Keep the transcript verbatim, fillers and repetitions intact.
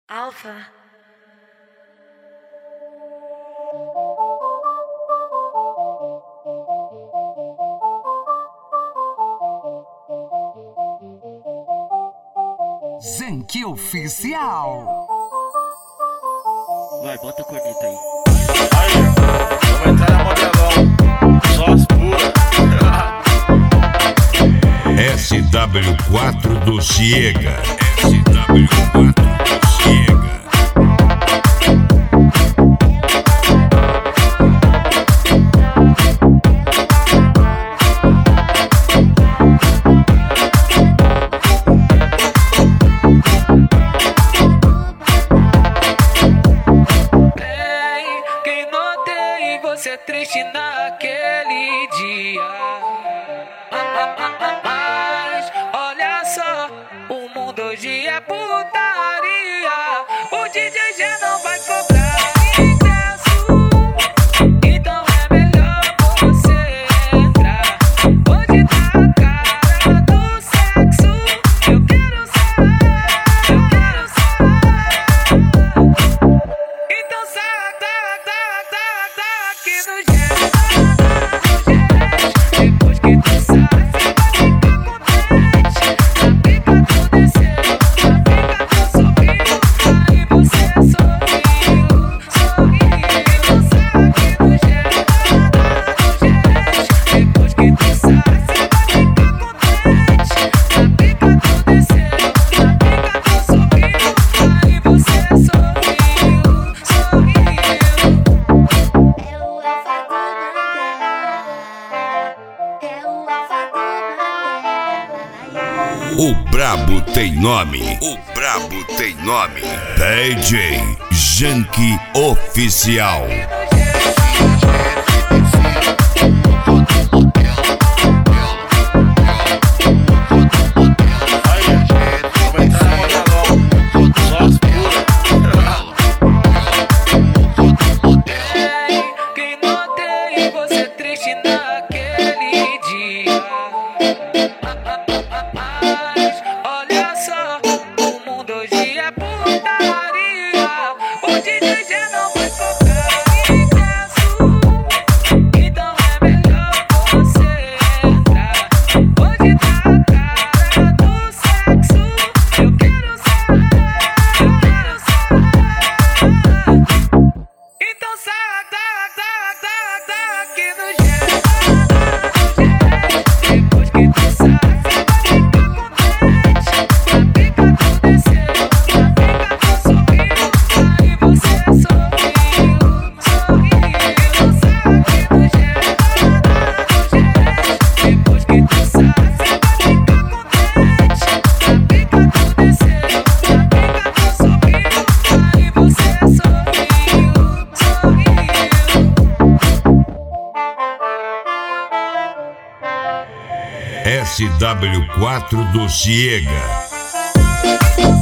Alpha. Zanky Oficial. Vai, bota a corneta aí. Aí, vamos entrar na modelão. Só as puras. S W quatro do Ciega. S W quatro do Ciega. Bem, quem notei você triste naquele dia. Mas olha só, o mundo hoje é putaria. O D J já não vai cobrar ingresso, então é melhor você entrar. Hoje tá a cara do sexo. Eu quero saber, eu quero saber. Então sai, tá, tá, tá, tá aqui no jeito, depois que tu sai. O brabo tem nome. O brabo tem nome. D J Zanky Oficial. Quem notei você triste naquele dia. Mas olha só, o mundo hoje é putaria. O D J já não vai cobrar ingresso, então é melhor você entrar. Hoje tá a cara do sexo. Eu quero saber, eu quero saber. Então sai, tá, tá, tá, tá aqui no jeito, depois que tu sai. S W quatro do Ciega.